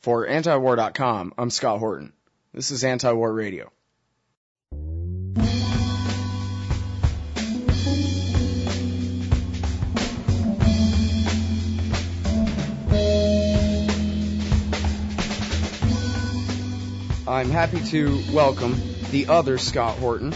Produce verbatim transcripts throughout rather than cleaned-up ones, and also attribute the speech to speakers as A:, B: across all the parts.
A: For antiwar dot com, I'm Scott Horton. This is Anti-War Radio. I'm happy to welcome the other Scott Horton,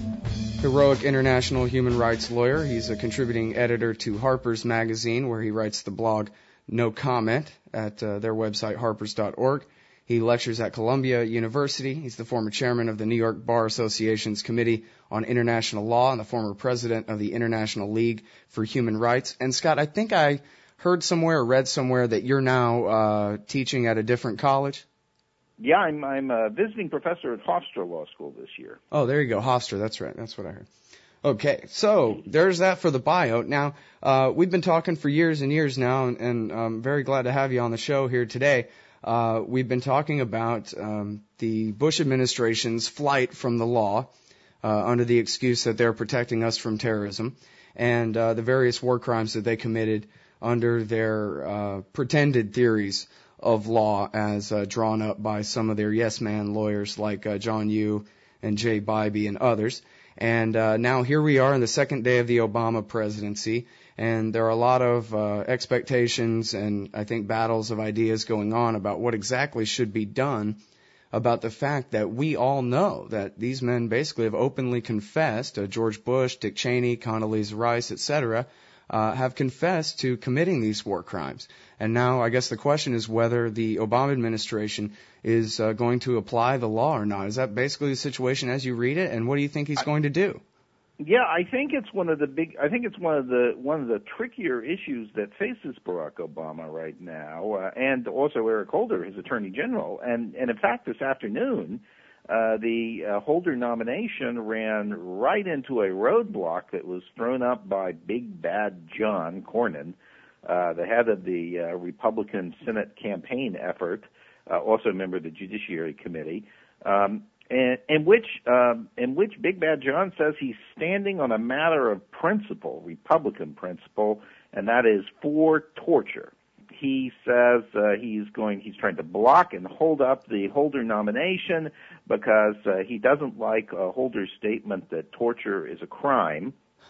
A: heroic international human rights lawyer. He's a contributing editor to Harper's Magazine, where he writes the blog No Comment at uh, their website, harpers dot org. He lectures at Columbia University. He's the former chairman of the New York Bar Association's Committee on International Law and the former president of the International League for Human Rights. And Scott, I think I heard somewhere or read somewhere that you're now uh, teaching at a different college.
B: Yeah, I'm I'm a visiting professor at Hofstra Law School this year.
A: Oh, there you go, Hofstra. That's right. That's what I heard. Okay, so there's that for the bio. Now, uh, we've been talking for years and years now, and, and I'm very glad to have you on the show here today. Uh, we've been talking about um, the Bush administration's flight from the law uh, under the excuse that they're protecting us from terrorism, and uh, the various war crimes that they committed under their uh, pretended theories of law as uh, drawn up by some of their yes-man lawyers like uh, John Yoo and Jay Bybee and others. And uh, now here we are in the second day of the Obama presidency, and there are a lot of uh, expectations and I think battles of ideas going on about what exactly should be done about the fact that we all know that these men basically have openly confessed, uh, George Bush, Dick Cheney, Condoleezza Rice, et cetera, Uh, have confessed to committing these war crimes. And now I guess the question is whether the Obama administration is uh, going to apply the law or not. Is that basically the situation as you read it? And what do you think he's going to do?
B: Yeah, I think it's one of the big. I think it's one of the one of the trickier issues that faces Barack Obama right now, uh, and also Eric Holder, his Attorney General. And and in fact, this afternoon, Uh, the uh, Holder nomination ran right into a roadblock that was thrown up by Big Bad John Cornyn, uh, the head of the uh, Republican Senate campaign effort, uh, also a member of the Judiciary Committee, um, and, in which um, in which Big Bad John says he's standing on a matter of principle, Republican principle, and that is for torture. He says uh, he's going. He's trying to block and hold up the Holder nomination because uh, he doesn't like uh, Holder's statement that torture is a crime,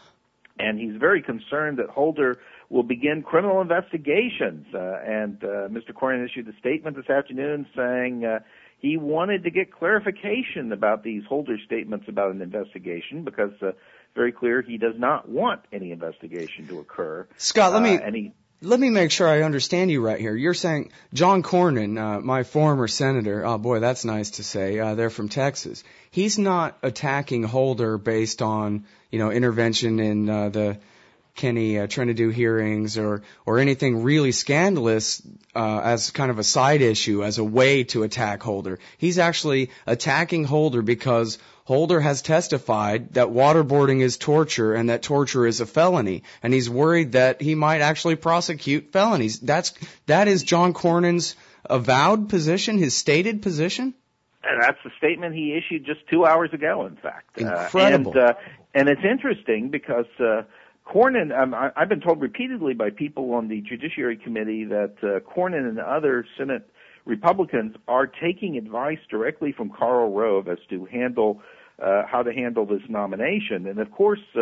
B: and he's very concerned that Holder will begin criminal investigations. Uh, and uh, Mister Cornyn issued a statement this afternoon saying uh, he wanted to get clarification about these Holder statements about an investigation because uh, very clear he does not want any investigation to occur.
A: Scott, let me.
B: Uh, and he,
A: Let me make sure I understand you right here. You're saying John Cornyn, uh, my former senator, oh boy, that's nice to say, uh, they're from Texas. He's not attacking Holder based on, you know, intervention in uh, the Kenny uh, Trentadue hearings or, or anything really scandalous uh, as kind of a side issue, as a way to attack Holder. He's actually attacking Holder because Holder has testified that waterboarding is torture and that torture is a felony, and he's worried that he might actually prosecute felonies. That's that is John Cornyn's avowed position, his stated position?
B: And that's the statement he issued just two hours ago, in fact.
A: Incredible.
B: Uh, and, uh, and it's interesting because uh, Cornyn, um, I, I've been told repeatedly by people on the Judiciary Committee that uh, Cornyn and other Senate Republicans are taking advice directly from Karl Rove as to handle uh, how to handle this nomination. And of course, uh,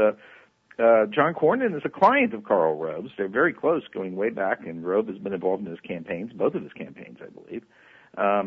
B: uh, John Cornyn is a client of Karl Rove's. They're very close, going way back, and Rove has been involved in his campaigns, both of his campaigns, I believe. Um,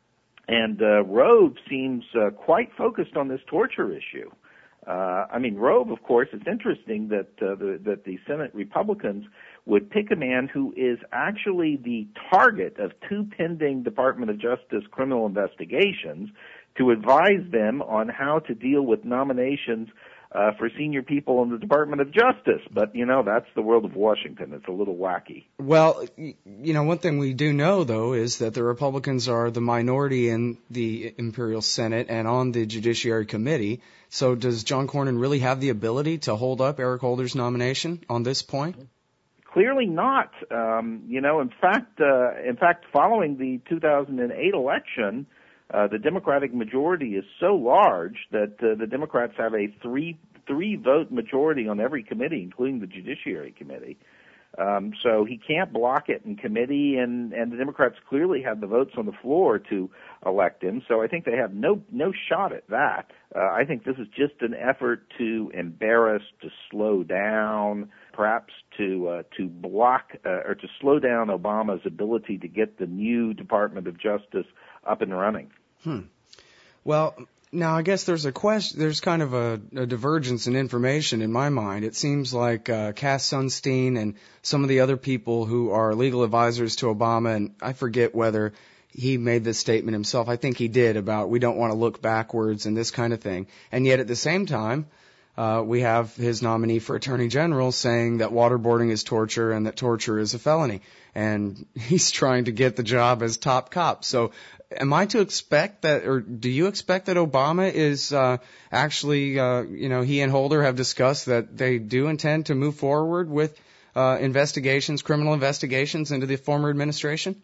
B: and uh, Rove seems uh, quite focused on this torture issue. Uh, I mean, Rove, of course, it's interesting that uh, the, that the Senate Republicans would pick a man who is actually the target of two pending Department of Justice criminal investigations to advise them on how to deal with nominations uh, for senior people in the Department of Justice. But, you know, that's the world of Washington. It's a little wacky.
A: Well, you know, one thing we do know, though, is that the Republicans are the minority in the Imperial Senate and on the Judiciary Committee. So does John Cornyn really have the ability to hold up Eric Holder's nomination on this point?
B: Clearly not. Um, you know, in fact, uh, in fact, following the two thousand eight election, uh, the Democratic majority is so large that uh, the Democrats have a three three vote majority on every committee, including the Judiciary Committee. Um, so he can't block it in committee, and, and the Democrats clearly have the votes on the floor to elect him. So I think they have no no shot at that. Uh, I think this is just an effort to embarrass, to slow down, perhaps to uh, to block uh, or to slow down Obama's ability to get the new Department of Justice up and running.
A: Hmm. Well, now I guess there's a question. There's kind of a, a divergence in information in my mind. It seems like uh, Cass Sunstein and some of the other people who are legal advisors to Obama, and I forget whether he made this statement himself. I think he did about we don't want to look backwards and this kind of thing. And yet at the same time, uh, we have his nominee for Attorney General saying that waterboarding is torture and that torture is a felony. And he's trying to get the job as top cop. So am I to expect that, or do you expect that Obama is uh, actually, uh, you know, he and Holder have discussed that they do intend to move forward with uh, investigations, criminal investigations into the former administration?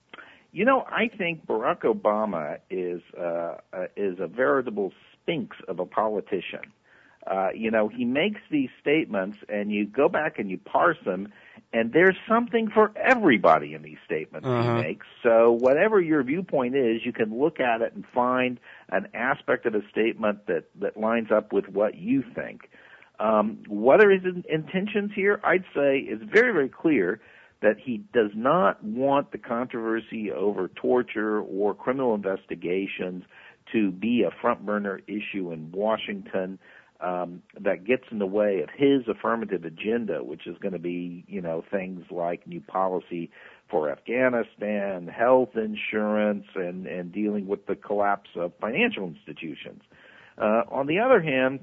B: You know, I think Barack Obama is uh, uh, is a veritable sphinx of a politician. Uh, you know, he makes these statements, and you go back and you parse them, and there's something for everybody in these statements uh-huh. he makes. So whatever your viewpoint is, you can look at it and find an aspect of a statement that, that lines up with what you think. Um, what are his intentions here? I'd say it's very, very clear that he does not want the controversy over torture or criminal investigations to be a front-burner issue in Washington um, that gets in the way of his affirmative agenda, which is going to be, you know, things like new policy for Afghanistan, health insurance, and, and dealing with the collapse of financial institutions. Uh, on the other hand,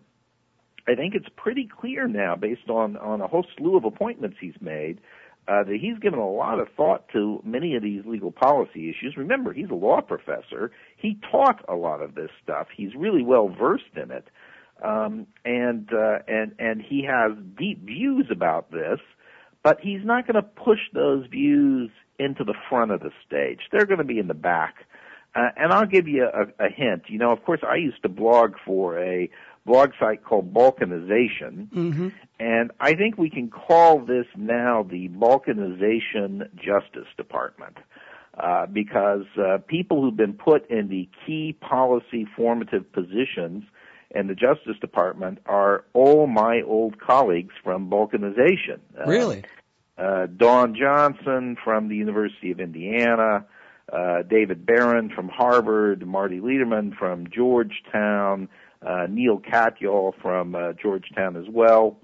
B: I think it's pretty clear now, based on, on a whole slew of appointments he's made, Uh, that he's given a lot of thought to many of these legal policy issues. Remember, he's a law professor. He taught a lot of this stuff. He's really well versed in it, um, and uh, and and he has deep views about this. But he's not going to push those views into the front of the stage. They're going to be in the back. Uh, and I'll give you a, a hint. You know, of course, I used to blog for a blog site called Balkanization, mm-hmm. and I think we can call this now the Balkanization Justice Department, uh, because uh, people who've been put in the key policy formative positions in the Justice Department are all my old colleagues from Balkanization.
A: Really?
B: Uh, uh, Dawn Johnson from the University of Indiana, uh, David Barron from Harvard, Marty Lederman from Georgetown, Uh, Neil Katyal from uh, Georgetown as well,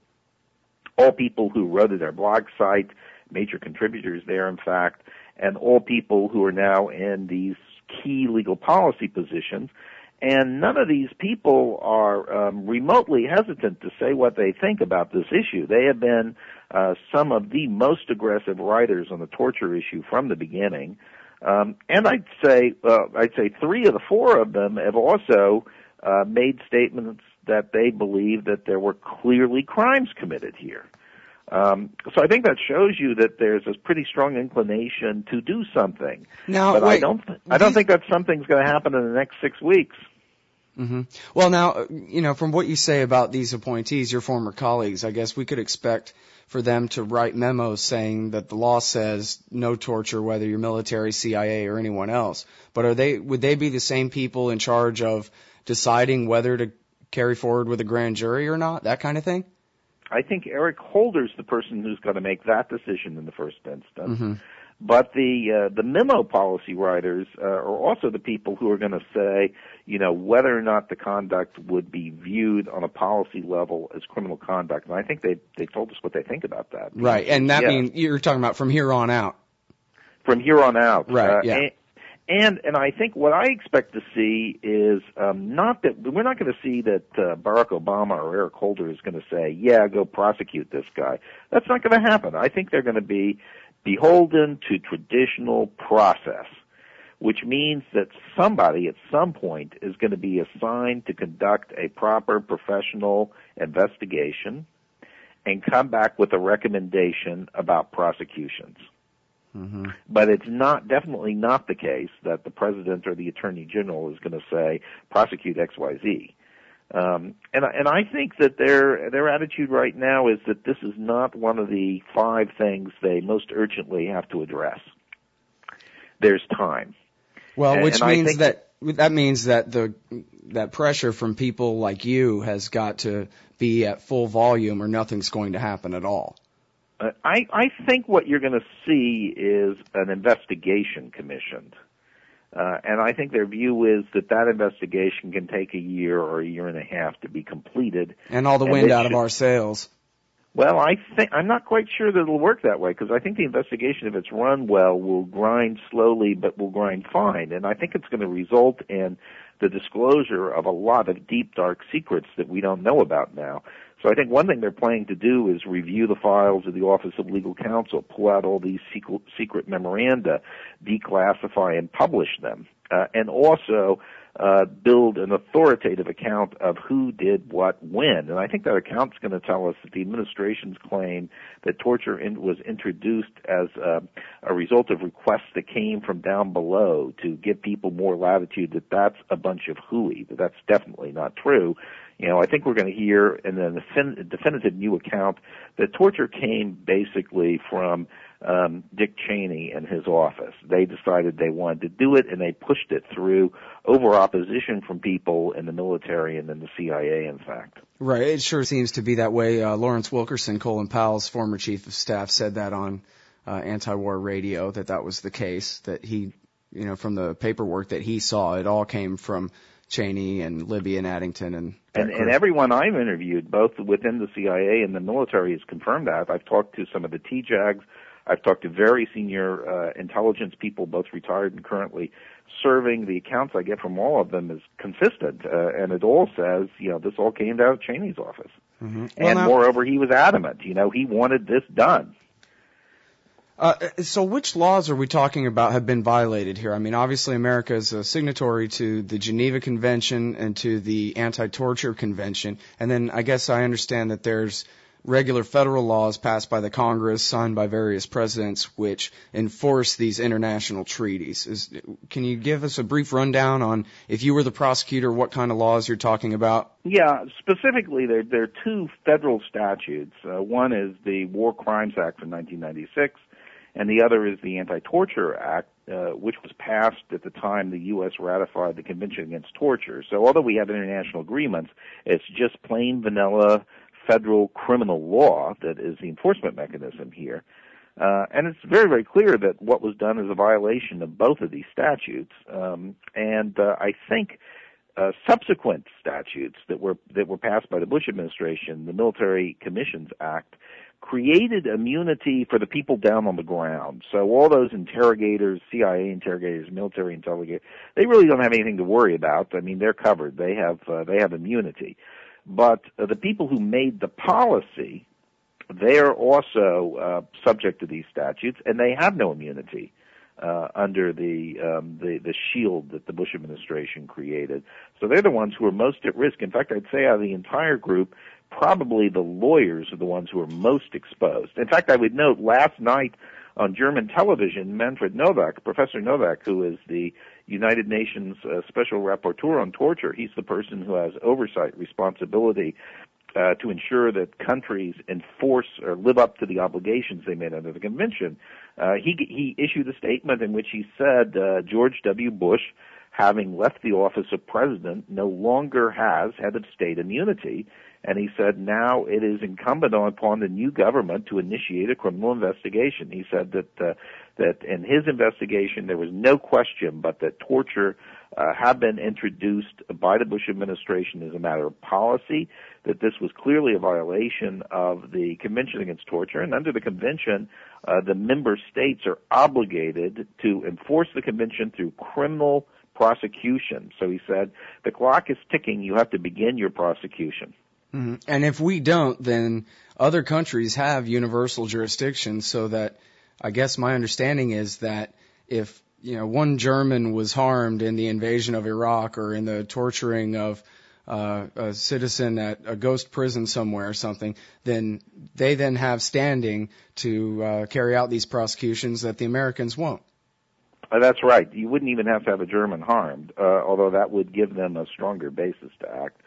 B: all people who wrote at our blog site, major contributors there, in fact, and all people who are now in these key legal policy positions. And none of these people are um, remotely hesitant to say what they think about this issue. They have been uh, some of the most aggressive writers on the torture issue from the beginning. Um, and I'd say, uh, I'd say three of the four of them have also Uh, made statements that they believe that there were clearly crimes committed here. Um, so I think that shows you that there's a pretty strong inclination to do something.
A: Now,
B: but
A: wait,
B: I don't, th- I don't think that something's going to happen in the next six weeks.
A: Mm-hmm. Well, now, you know, from what you say about these appointees, your former colleagues, I guess we could expect for them to write memos saying that the law says no torture, whether you're military, C I A, or anyone else. But are they, would they be the same people in charge of deciding whether to carry forward with a grand jury or not, that kind of thing?
B: I think Eric Holder's the person who's going to make that decision in the first instance.
A: Mm-hmm.
B: But the uh, the memo policy writers uh, are also the people who are going to say, you know, whether or not the conduct would be viewed on a policy level as criminal conduct. And I think they they told us what they think about that.
A: Right, and that
B: yeah.
A: means you're talking about from here on out.
B: From here on out,
A: right?
B: Uh,
A: yeah.
B: And, And and I think what I expect to see is um, not that we're not going to see that uh, Barack Obama or Eric Holder is going to say, yeah, go prosecute this guy. That's not going to happen. I think they're going to be beholden to traditional process, which means that somebody at some point is going to be assigned to conduct a proper professional investigation and come back with a recommendation about prosecutions. Mm-hmm. But it's not, definitely not the case that the president or the attorney general is going to say, prosecute X Y Z. Um, and and I think that their their attitude right now is that this is not one of the five things they most urgently have to address. There's time.
A: Well,
B: and,
A: which
B: and
A: means
B: I think
A: that that means that the that pressure from people like you has got to be at full volume, or nothing's going to happen at all.
B: Uh, I I think what you're going to see is an investigation commissioned. Uh, and I think their view is that that investigation can take a year or a year and a half to be completed.
A: And all the wind out of our sails.
B: Well, I think I'm not quite sure that it'll work that way, because I think the investigation, if it's run well, will grind slowly but will grind fine. And I think it's going to result in the disclosure of a lot of deep, dark secrets that we don't know about now. So I think one thing they're planning to do is review the files of the Office of Legal Counsel, pull out all these secret, secret memoranda, declassify and publish them, uh, and also uh, build an authoritative account of who did what when. And I think that account's going to tell us that the administration's claim that torture in, was introduced as uh, a result of requests that came from down below to give people more latitude, that that's a bunch of hooey, that that's definitely not true. You know, I think we're going to hear in a definitive new account that torture came basically from um, Dick Cheney and his office. They decided they wanted to do it, and they pushed it through over opposition from people in the military and in the C I A, in fact.
A: Right. It sure seems to be that way. Uh, Lawrence Wilkerson, Colin Powell's former chief of staff, said that on uh, anti-war radio, that that was the case, that he, you know, from the paperwork that he saw, it all came from Cheney and Libby and Addington and
B: and, and everyone I've interviewed, both within the C I A and the military, has confirmed that. I've talked to some of the T JAGs. I've talked to very senior uh, intelligence people, both retired and currently serving. The accounts I get from all of them is consistent, uh, and it all says, you know, this all came out of Cheney's office.
A: Mm-hmm. Well,
B: and
A: now,
B: moreover, he was adamant. You know, he wanted this done.
A: Uh, so which laws are we talking about have been violated here? I mean, obviously America is a signatory to the Geneva Convention and to the Anti-Torture Convention. And then I guess I understand that there's regular federal laws passed by the Congress, signed by various presidents, which enforce these international treaties. Is, can you give us a brief rundown on, if you were the prosecutor, what kind of laws you're talking about?
B: Yeah, specifically, there, there are two federal statutes. Uh, one is the War Crimes Act from nineteen ninety-six, and the other is the Anti-Torture Act, uh, which was passed at the time the U S ratified the Convention Against Torture. So although we have international agreements, it's just plain vanilla federal criminal law that is the enforcement mechanism here. Uh, and it's very, very clear that what was done is a violation of both of these statutes. Um, and uh, I think uh, subsequent statutes that were that were passed by the Bush administration, the Military Commissions Act, created immunity for the people down on the ground. So all those interrogators, C I A interrogators, military interrogators, they really don't have anything to worry about. I mean, they're covered. They have uh, they have immunity. But uh, the people who made the policy, they're also uh, subject to these statutes, and they have no immunity uh, under the, um, the the shield that the Bush administration created. So they're the ones who are most at risk. In fact, I'd say out of the entire group, probably the lawyers are the ones who are most exposed. In fact, I would note last night on German television, Manfred Novak, Professor Novak, who is the United Nations uh, Special Rapporteur on Torture, he's the person who has oversight responsibility uh, to ensure that countries enforce or live up to the obligations they made under the convention. Uh, he, he issued a statement in which he said uh, George W. Bush, having left the office of president, no longer has head of state immunity. And he said now it is incumbent upon the new government to initiate a criminal investigation. He said that uh, that in his investigation there was no question but that torture uh, had been introduced by the Bush administration as a matter of policy, that this was clearly a violation of the Convention Against Torture, and under the convention, uh, the member states are obligated to enforce the convention through criminal prosecution. So he said, the clock is ticking, you have to begin your prosecution.
A: Mm-hmm. And if we don't, then other countries have universal jurisdiction, so that I guess my understanding is that if, you know, one German was harmed in the invasion of Iraq or in the torturing of uh, a citizen at a ghost prison somewhere or something, then they then have standing to uh, carry out these prosecutions that the Americans won't.
B: Uh, that's right. You wouldn't even have to have a German harmed, uh, although that would give them a stronger basis to act.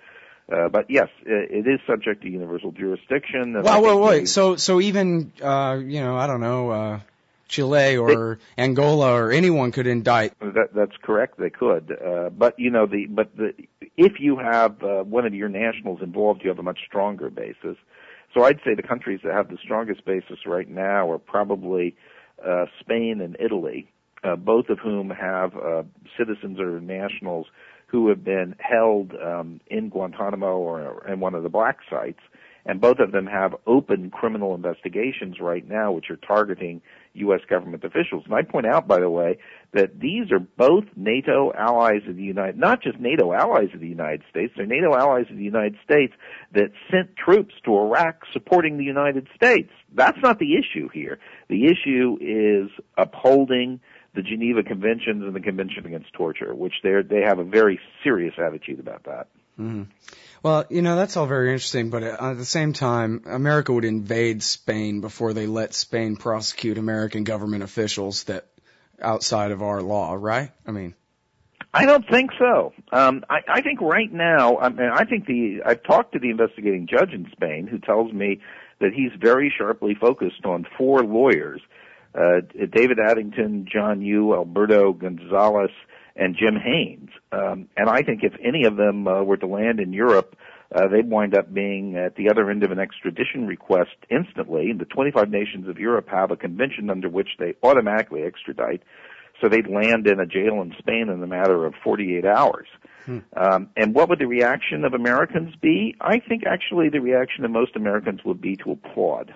B: Uh, but yes, it, it is subject to universal jurisdiction.
A: Well, wait, wait. So, so even, uh, you know, I don't know, uh, Chile or it, Angola or anyone could indict.
B: That, that's correct. They could. Uh, but you know, the but the if you have uh, one of your nationals involved, you have a much stronger basis. So I'd say the countries that have the strongest basis right now are probably uh, Spain and Italy, uh, both of whom have uh, citizens or nationals who have been held um, in Guantanamo or in one of the black sites, and both of them have open criminal investigations right now which are targeting U S government officials. And I point out, by the way, that these are both NATO allies of the United, not just NATO allies of the United States, they're NATO allies of the United States that sent troops to Iraq supporting the United States. That's not the issue here. The issue is upholding the Geneva Conventions and the Convention Against Torture, which they they have a very serious attitude about that.
A: Mm-hmm. Well, you know, that's all very interesting, but at the same time, America would invade Spain before they let Spain prosecute American government officials that outside of our law, right? I mean,
B: I don't think so. Um, I, I think right now, I mean, I think the I've talked to the investigating judge in Spain who tells me that he's very sharply focused on four lawyers. Uh, David Addington, John Yoo, Alberto Gonzalez, and Jim Haynes. Um, and I think if any of them uh, were to land in Europe, uh, they'd wind up being at the other end of an extradition request instantly. And the twenty-five nations of Europe have a convention under which they automatically extradite. So they'd land in a jail in Spain in a matter of forty-eight hours. Hmm. Um, and what would the reaction of Americans be? I think actually the reaction of most Americans would be to applaud.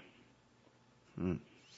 A: Hmm.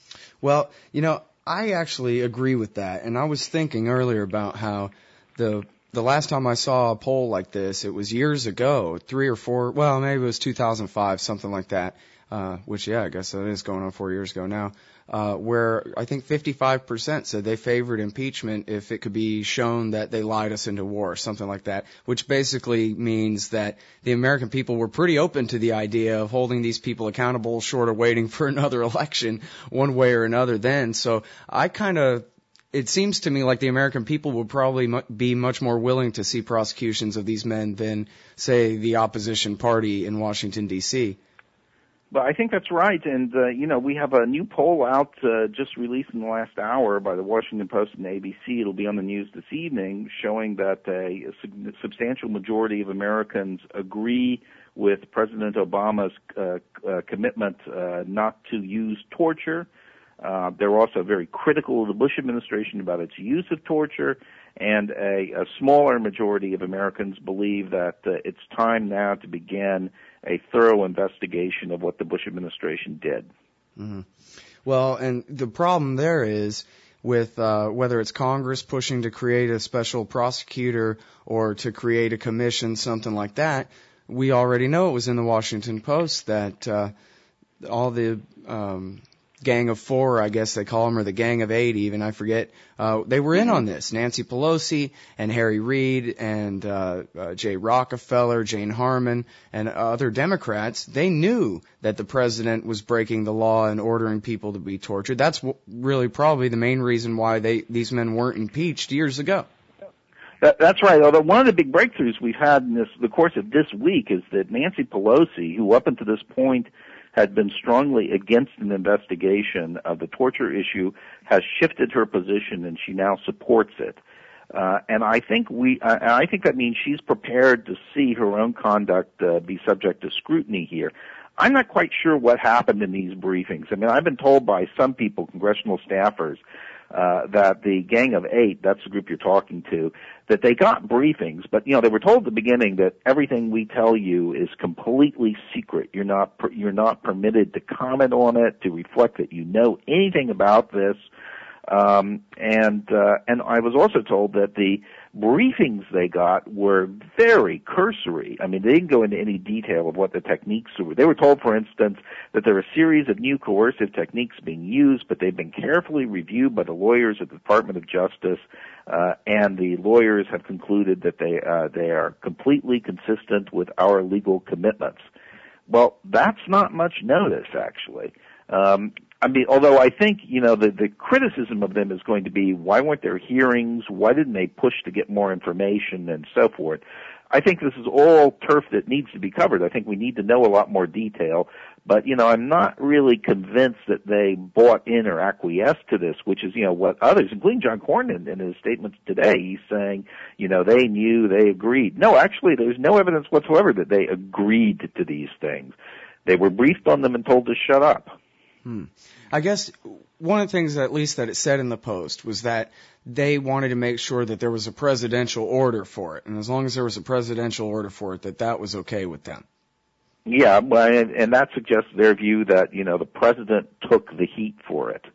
A: Well, you know, I actually agree with that. And I was thinking earlier about how the the last time I saw a poll like this, it was years ago, three or four, well, maybe it was two thousand five, something like that, uh, which, yeah, I guess that is going on four years ago now, uh, where I think fifty-five percent said they favored impeachment if it could be shown that they lied us into war, something like that, which basically means that the American people were pretty open to the idea of holding these people accountable short of waiting for another election one way or another then. So I kind of, it seems to me like the American people would probably mu- be much more willing to see prosecutions of these men than, say, the opposition party in Washington, D C
B: Well, I think that's right. And, uh, you know, we have a new poll out uh, just released in the last hour by the Washington Post and A B C. It'll be on the news this evening, showing that a, a sub- substantial majority of Americans agree with President Obama's uh, uh, commitment uh, not to use torture. Uh, they're also very critical of the Bush administration about its use of torture. And a, a smaller majority of Americans believe that uh, it's time now to begin a thorough investigation of what the Bush administration did.
A: Mm-hmm. Well, and the problem there is with uh, whether it's Congress pushing to create a special prosecutor or to create a commission, something like that, we already know it was in the Washington Post that uh, all the um, Gang of Four, I guess they call them, or the Gang of Eight even, I forget, uh, they were in on this. Nancy Pelosi and Harry Reid and uh, uh, Jay Rockefeller, Jane Harman, and other Democrats, they knew that the president was breaking the law and ordering people to be tortured. That's w- really probably the main reason why they these men weren't impeached years ago.
B: That, that's right. Although one of the big breakthroughs we've had in this, the course of this week is that Nancy Pelosi, who up until this point had been strongly against an investigation of the torture issue, has shifted her position and she now supports it. Uh, and I think we, I, I think that means she's prepared to see her own conduct uh, be subject to scrutiny here. I'm not quite sure what happened in these briefings. I mean, I've been told by some people, congressional staffers, uh, that the Gang of Eight, that's the group you're talking to, that they got briefings, but, you know, they were told at the beginning that everything we tell you is completely secret. You're not, per, you're not permitted to comment on it, to reflect that you know anything about this. Um, and, uh, and I was also told that the briefings they got were very cursory. I mean, they didn't go into any detail of what the techniques were. They were told, for instance, that there are a series of new coercive techniques being used, but they've been carefully reviewed by the lawyers at the Department of Justice, uh, and the lawyers have concluded that they, uh, they are completely consistent with our legal commitments. Well, that's not much notice, actually. Um, I mean, although I think, you know, the, the criticism of them is going to be, why weren't there hearings? Why didn't they push to get more information and so forth? I think this is all turf that needs to be covered. I think we need to know a lot more detail. But, you know, I'm not really convinced that they bought in or acquiesced to this, which is, you know, what others, including John Cornyn in his statements today, he's saying, you know, they knew, they agreed. No, actually, there's no evidence whatsoever that they agreed to these things. They were briefed on them and told to shut up.
A: Hmm. I guess one of the things, at least, that it said in the Post was that they wanted to make sure that there was a presidential order for it. And as long as there was a presidential order for it, that that was okay with them.
B: Yeah, well, and, and that suggests their view that, you know, the president took the heat for it.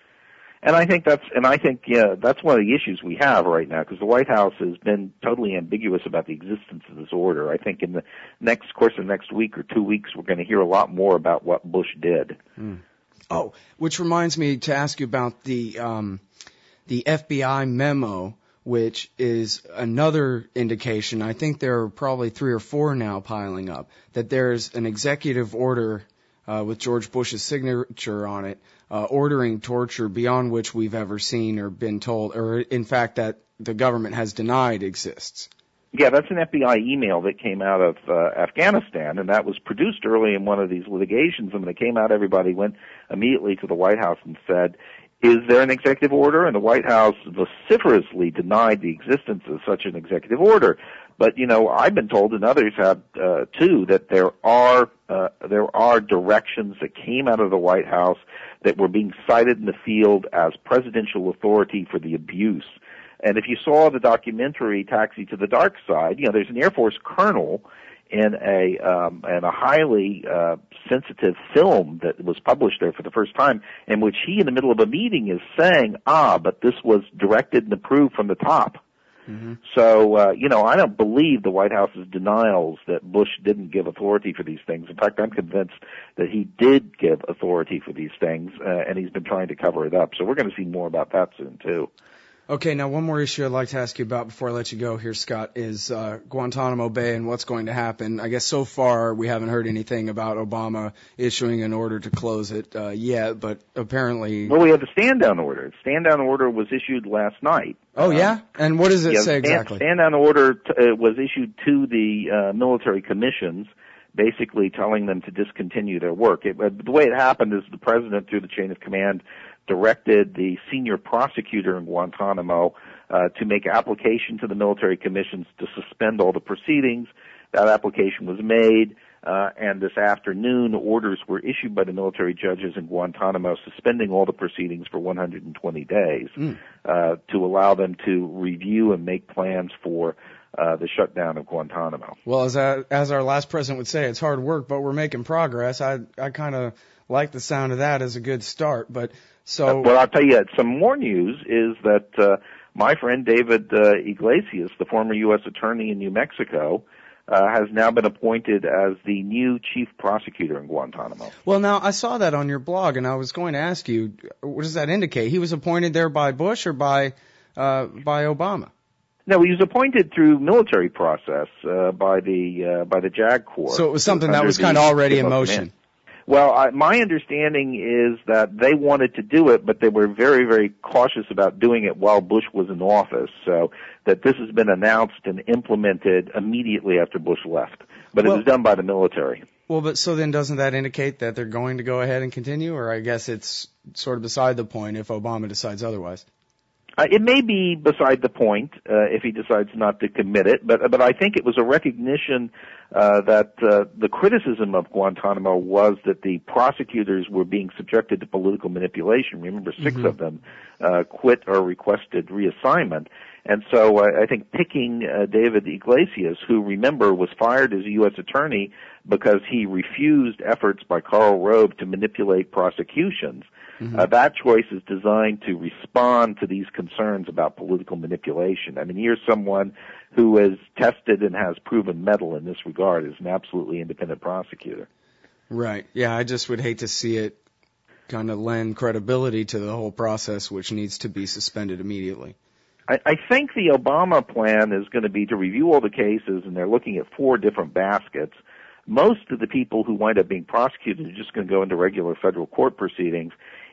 B: And I think that's, and I think, yeah, that's one of the issues we have right now, because the White House has been totally ambiguous about the existence of this order. I think in the next course of next week or two weeks, we're going to hear a lot more about what Bush did.
A: Mm. Oh, which reminds me to ask you about the, um, the F B I memo, which is another indication. I think there are probably three or four now piling up, that there's an executive order uh, with George Bush's signature on it, uh, ordering torture beyond which we've ever seen or been told, or in fact that the government has denied exists.
B: Yeah, that's an F B I email that came out of uh, Afghanistan, and that was produced early in one of these litigations. And when it came out, everybody went immediately to the White House and said, is there an executive order? And the White House vociferously denied the existence of such an executive order. But, you know, I've been told, and others have uh, too, that there are uh, there are directions that came out of the White House that were being cited in the field as presidential authority for the abuse. And if you saw the documentary Taxi to the Dark Side, you know, there's an Air Force colonel in a um, in a highly uh, sensitive film that was published there for the first time, in which he, in the middle of a meeting, is saying, "Ah, but this was directed and approved from the top." Mm-hmm. So, uh, you know, I don't believe the White House's denials that Bush didn't give authority for these things. In fact, I'm convinced that he did give authority for these things, uh, and he's been trying to cover it up. So we're going to see more about that soon too.
A: Okay, now one more issue I'd like to ask you about before I let you go here, Scott, is uh, Guantanamo Bay and what's going to happen. I guess so far we haven't heard anything about Obama issuing an order to close it uh, yet, but apparently...
B: Well, we have the stand-down order. The stand-down order was issued last night.
A: Oh, um, yeah? And what does it
B: yeah,
A: say
B: stand,
A: exactly?
B: Stand-down order t- uh, was issued to the uh, military commissions, basically telling them to discontinue their work. It, uh, the way it happened is the president, through the chain of command, directed the senior prosecutor in Guantanamo uh, to make application to the military commissions to suspend all the proceedings. That application was made, uh, and this afternoon orders were issued by the military judges in Guantanamo suspending all the proceedings for one hundred twenty days mm. uh, to allow them to review and make plans for uh, the shutdown of Guantanamo.
A: Well, as, I, as our last president would say, it's hard work, but we're making progress. I, I kind of like the sound of that as a good start, but so.
B: Uh, well, I'll tell you, some more news is that uh, my friend David uh, Iglesias, the former U S attorney in New Mexico, uh, has now been appointed as the new chief prosecutor in Guantanamo.
A: Well, now, I saw that on your blog, and I was going to ask you, what does that indicate? He was appointed there by Bush or by uh, by Obama?
B: No, he was appointed through military process uh, by the uh, by the JAG Corps.
A: So it was something that was kind of already in motion.
B: Command. Well, I, my understanding is that they wanted to do it, but they were very, very cautious about doing it while Bush was in office. So that this has been announced and implemented immediately after Bush left. But well, it was done by the military.
A: Well, but so then doesn't that indicate that they're going to go ahead and continue? Or I guess it's sort of beside the point if Obama decides otherwise.
B: Uh, it may be beside the point uh, if he decides not to commit it, but but I think it was a recognition uh, that uh, the criticism of Guantanamo was that the prosecutors were being subjected to political manipulation. Remember, six mm-hmm. of them uh, quit or requested reassignment. And so uh, I think picking uh, David Iglesias, who, remember, was fired as a U S attorney because he refused efforts by Karl Rove to manipulate prosecutions, mm-hmm. uh, that choice is designed to respond to these concerns about political manipulation. I mean, here's someone who is tested and has proven mettle in this regard as an absolutely independent prosecutor.
A: Right. Yeah, I just would hate to see it kind of lend credibility to the whole process, which needs to be suspended immediately.
B: I, I think the Obama plan is going to be to review all the cases, and they're looking at four different baskets. Most of the people who wind up being prosecuted are just going to go into regular federal court proceedings.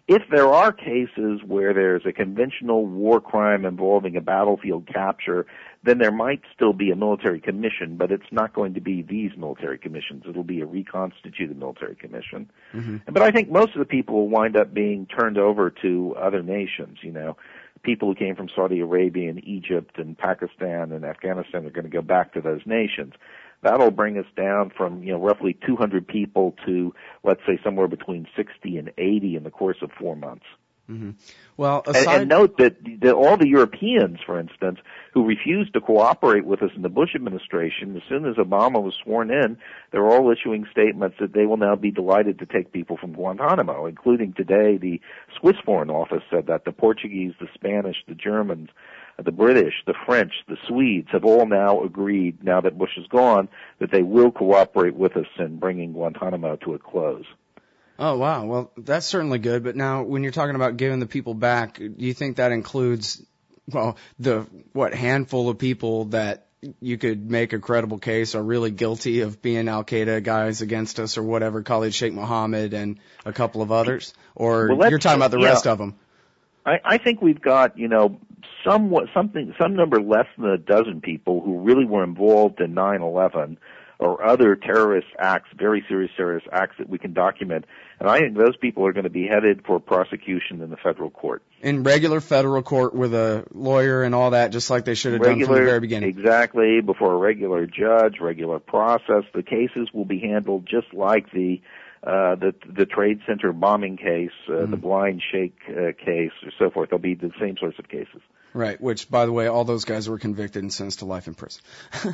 B: if there are cases where there's a conventional war crime involving a battlefield capture, then there might still be a military commission, but it's not going to be these military commissions. It'll be a reconstituted military commission. Mm-hmm. But I think most of the people will wind up being turned over to other nations, you know. People who came from Saudi Arabia and Egypt and Pakistan and Afghanistan are going to go back to those nations. That'll bring us down from, you know, roughly two hundred people to, let's say, somewhere between sixty and eighty in the course of four months.
A: Mm-hmm. Well,
B: aside... and, and note that the, all the Europeans, for instance, who refused to cooperate with us in the Bush administration, as soon as Obama was sworn in, they're all issuing statements that they will now be delighted to take people from Guantanamo, including today the Swiss Foreign Office said that the Portuguese, the Spanish, the Germans, the British, the French, the Swedes have all now agreed, now that Bush is gone, that they will cooperate with us in bringing Guantanamo to a close.
A: Oh, wow. Well, that's certainly good. But now when you're talking about giving the people back, do you think that includes, well, the, what, handful of people that you could make a credible case are really guilty of being Al-Qaeda guys against us or whatever, Khalid Sheikh Mohammed and a couple of others? Or well, you're talking about the yeah, rest of them?
B: I, I think we've got, you know, somewhat, something, some number less than a dozen people who really were involved in nine eleven or other terrorist acts, very serious terrorist acts that we can document. And I think those people are going to be headed for prosecution in the federal court.
A: In regular federal court with a lawyer and all that, just like they should have
B: regular,
A: done from the very beginning.
B: Exactly, before a regular judge, regular process. The cases will be handled just like the uh, the, the Trade Center bombing case, uh, mm-hmm. the Blind Sheikh uh, case, or so forth. They'll be the same sorts of cases.
A: Right, which, by the way, all those guys were convicted and sentenced to life in prison.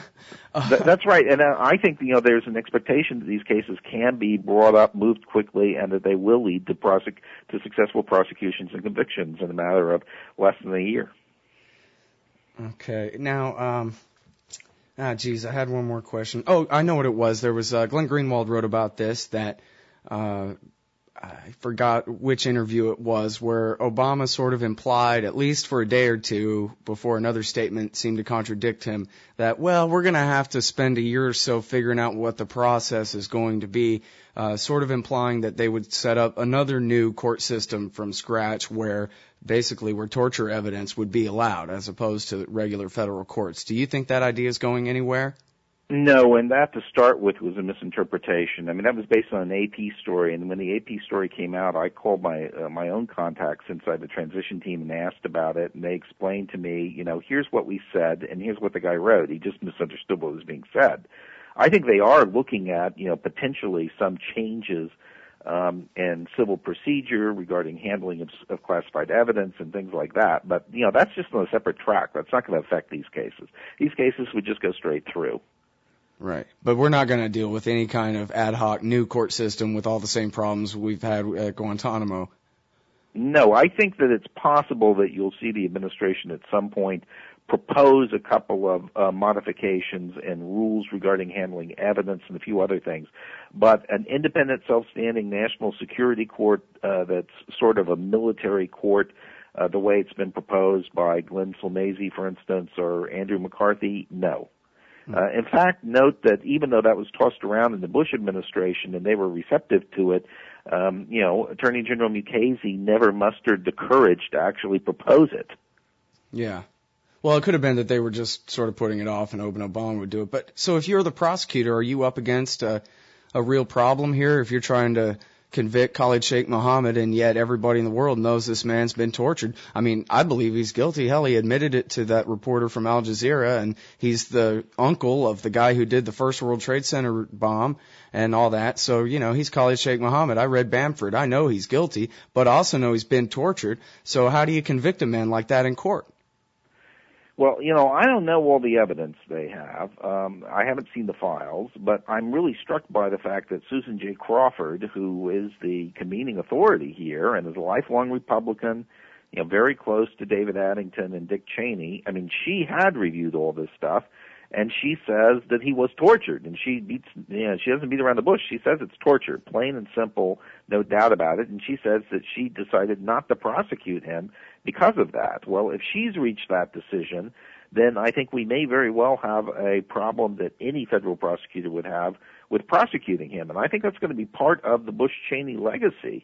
B: uh, Th- that's right, and uh, I think, you know, there's an expectation that these cases can be brought up, moved quickly, and that they will lead to, prosec- to successful prosecutions and convictions in a matter of less than a year.
A: Okay, now, um, ah, geez, I had one more question. Oh, I know what it was. There was, uh, Glenn Greenwald wrote about this, that, uh, I forgot which interview it was, where Obama sort of implied, at least for a day or two before another statement seemed to contradict him, that, well, we're going to have to spend a year or so figuring out what the process is going to be, uh, sort of implying that they would set up another new court system from scratch where basically where torture evidence would be allowed as opposed to regular federal courts. Do you think that idea is going anywhere?
B: No, and that to start with was a misinterpretation. I mean, that was based on an A P story, and when the A P story came out, I called my uh, my own contacts inside the transition team and asked about it, and they explained to me, you know, here's what we said, and here's what the guy wrote. He just misunderstood what was being said. I think they are looking at, you know, potentially some changes um, in civil procedure regarding handling of, of classified evidence and things like that, but, you know, that's just on a separate track. That's not going to affect these cases. These cases would just go straight through.
A: Right. But we're not going to deal with any kind of ad hoc new court system with all the same problems we've had at Guantanamo.
B: No, I think that it's possible that you'll see the administration at some point propose a couple of uh, modifications and rules regarding handling evidence and a few other things. But an independent, self-standing national security court uh, that's sort of a military court, uh, the way it's been proposed by Glenn Sulmazy, for instance, or Andrew McCarthy, no. Uh, in fact, note that even though that was tossed around in the Bush administration and they were receptive to it, um, you know, Attorney General Mukasey never mustered the courage to actually propose it.
A: Yeah. Well, it could have been that they were just sort of putting it off and hoping Obama would do it. But so if you're the prosecutor, are you up against a, a real problem here if you're trying to convict Khalid Sheikh Mohammed, and yet everybody in the world knows this man's been tortured? I mean, I believe he's guilty. Hell, he admitted it to that reporter from Al Jazeera, and he's the uncle of the guy who did the first World Trade Center bomb and all that. So, you know, he's Khalid Sheikh Mohammed. I read Bamford. I know he's guilty, but I also know he's been tortured. So how do you convict a man like that in court?
B: Well, you know, I don't know all the evidence they have. Um, I haven't seen the files, but I'm really struck by the fact that Susan J. Crawford, who is the convening authority here and is a lifelong Republican, you know, very close to David Addington and Dick Cheney, I mean, she had reviewed all this stuff, and she says that he was tortured, and she beats, you know, she doesn't beat around the bush. She says it's torture, plain and simple, no doubt about it, and she says that she decided not to prosecute him because of that. Well, if she's reached that decision, then I think we may very well have a problem that any federal prosecutor would have with prosecuting him, and I think that's going to be part of the Bush-Cheney legacy.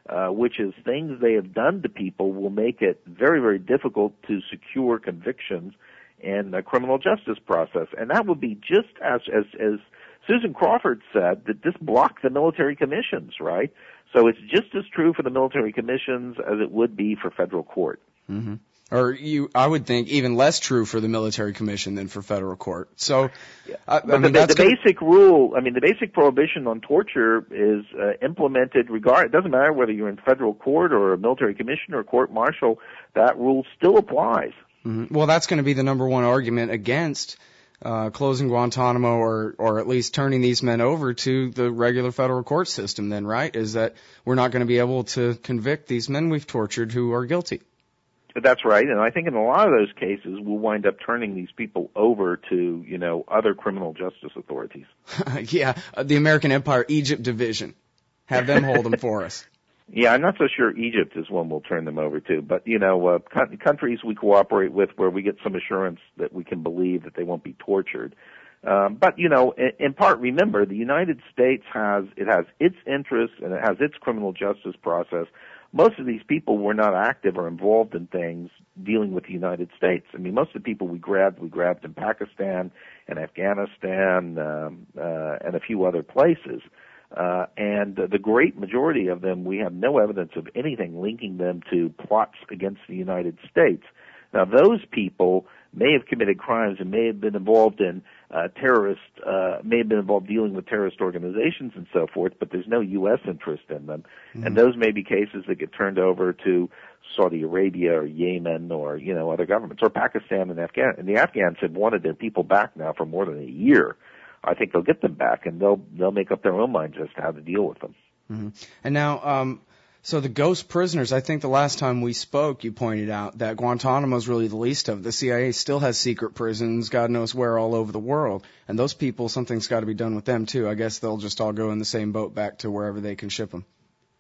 B: uh, which is things they have done to people will make it very, very difficult to secure convictions in the criminal justice process. And that would be just as, as, as Susan Crawford said, that this blocked the military commissions, right? So it's just as true for the military commissions as it would be for federal court.
A: Mm-hmm. Or you, I would think even less true for the military commission than for federal court. So,
B: yeah.
A: I,
B: but
A: I mean,
B: the,
A: that's
B: the
A: gonna...
B: basic rule, I mean, the basic prohibition on torture is uh, implemented regard. It doesn't matter whether you're in federal court or a military commission or court martial. That rule still applies.
A: Mm-hmm. Well, that's going to be the number one argument against uh, closing Guantanamo, or or at least turning these men over to the regular federal court system. Then, right, is that we're not going to be able to convict these men we've tortured who are guilty.
B: That's right, and I think in a lot of those cases, we'll wind up turning these people over to, you know, other criminal justice authorities.
A: yeah, uh, the American Empire Egypt Division. Have them hold them for us.
B: Yeah, I'm not so sure Egypt is one we'll turn them over to, but, you know, uh, co- countries we cooperate with where we get some assurance that we can believe that they won't be tortured. Um, but, you know, in, in part, remember, the United States has, it has its interests and it has its criminal justice process. Most of these people were not active or involved in things dealing with the United States. I mean, most of the people we grabbed, we grabbed in Pakistan and Afghanistan um, uh, and a few other places. Uh, and uh, the great majority of them, we have no evidence of anything linking them to plots against the United States. Now, those people may have committed crimes and may have been involved in uh, terrorist, uh, may have been involved dealing with terrorist organizations and so forth, but there's no U S interest in them. Mm-hmm. And those may be cases that get turned over to Saudi Arabia or Yemen or, you know, other governments, or Pakistan and Afghanistan. And the Afghans have wanted their people back now for more than a year. I think they'll get them back, and they'll they'll make up their own minds as to how to deal with them.
A: Mm-hmm. And now, um, so the ghost prisoners, I think the last time we spoke, you pointed out that Guantanamo is really the least of. The C I A still has secret prisons, God knows where, all over the world. And those people, something's got to be done with them, too. I guess they'll just all go in the same boat back to wherever they can ship them.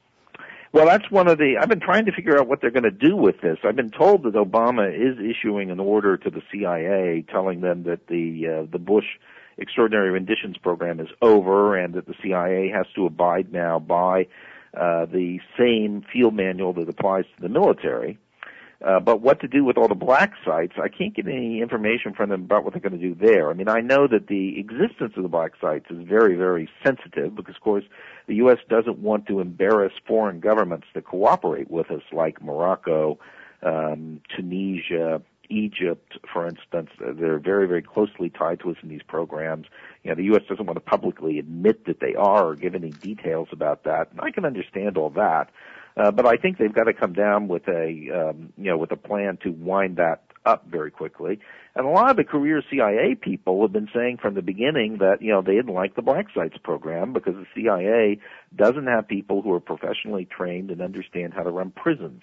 B: Well, that's one of the, I've been trying to figure out what they're going to do with this. I've been told that Obama is issuing an order to the C I A telling them that the uh, the Bush Extraordinary Renditions Program is over and that the C I A has to abide now by uh, the same field manual that applies to the military. Uh, but what to do with all the black sites, I can't get any information from them about what they're going to do there. I mean, I know that the existence of the black sites is very, very sensitive because, of course, the U S doesn't want to embarrass foreign governments that cooperate with us, like Morocco, um, Tunisia, Egypt, for instance. They're very, very closely tied to us in these programs. You know, the U S doesn't want to publicly admit that they are or give any details about that. And I can understand all that. Uh, but I think they've got to come down with a, um, you know, with a plan to wind that up very quickly. And a lot of the career C I A people have been saying from the beginning that, you know, they didn't like the Black Sites program because the C I A doesn't have people who are professionally trained and understand how to run prisons.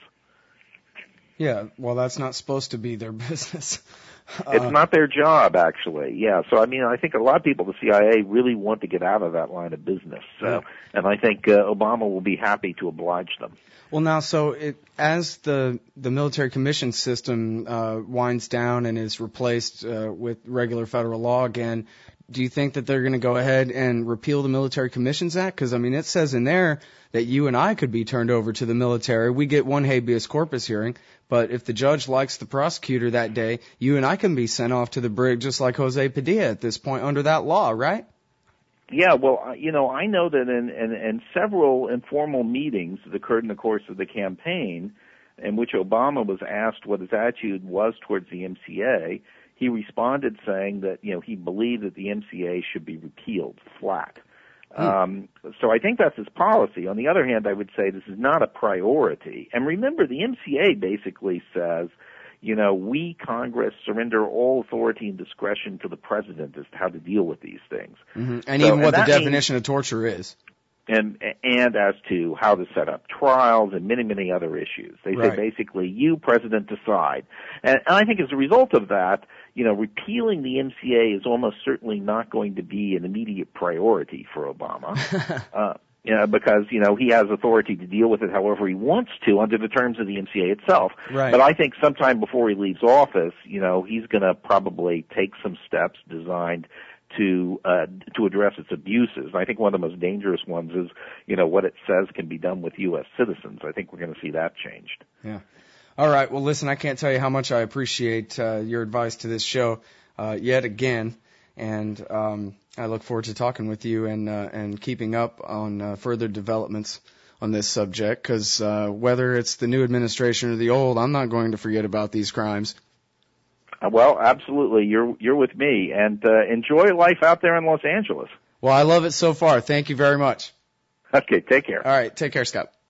A: Yeah, well, that's not supposed to be their business. Uh,
B: it's not their job, actually. Yeah, so I mean, I think a lot of people at the C I A really want to get out of that line of business. So, yeah. And I think uh, Obama will be happy to oblige them.
A: Well, now, so it, as the the military commission system uh, winds down and is replaced uh, with regular federal law again, do you think that they're going to go ahead and repeal the Military Commissions Act? Because, I mean, it says in there that you and I could be turned over to the military. We get one habeas corpus hearing, but if the judge likes the prosecutor that day, you and I can be sent off to the brig just like Jose Padilla at this point under that law, right?
B: Yeah, well, you know, I know that in, in, in several informal meetings that occurred in the course of the campaign in which Obama was asked what his attitude was towards the M C A, he responded saying that, you know, he believed that the M C A should be repealed flat. Hmm. Um, so I think that's his policy. On the other hand, I would say this is not a priority. And remember, the M C A basically says, you know, we, Congress, surrender all authority and discretion to the president as to how to deal with these things.
A: Mm-hmm. And
B: so,
A: even what
B: and
A: the definition
B: means,
A: of torture is.
B: And, and as to how to set up trials and many, many other issues. They
A: right.
B: say basically, you, president, decide. And, and I think as a result of that, you know, repealing the M C A is almost certainly not going to be an immediate priority for Obama. uh, you know, because, you know, he has authority to deal with it however he wants to under the terms of the M C A itself.
A: Right.
B: But I think sometime before he leaves office, you know, he's going to probably take some steps designed to uh, to address its abuses. I think one of the most dangerous ones is, you know, what it says can be done with U S citizens. I think we're going to see that changed.
A: Yeah. All right. Well, listen, I can't tell you how much I appreciate uh, your advice to this show uh, yet again, and um, I look forward to talking with you and uh, and keeping up on uh, further developments on this subject, because uh, whether it's the new administration or the old, I'm not going to forget about these crimes.
B: Well, absolutely. You're you're with me, and uh, enjoy life out there in Los Angeles.
A: Well, I love it so far. Thank you very much.
B: Okay, take care.
A: All right, take care, Scott.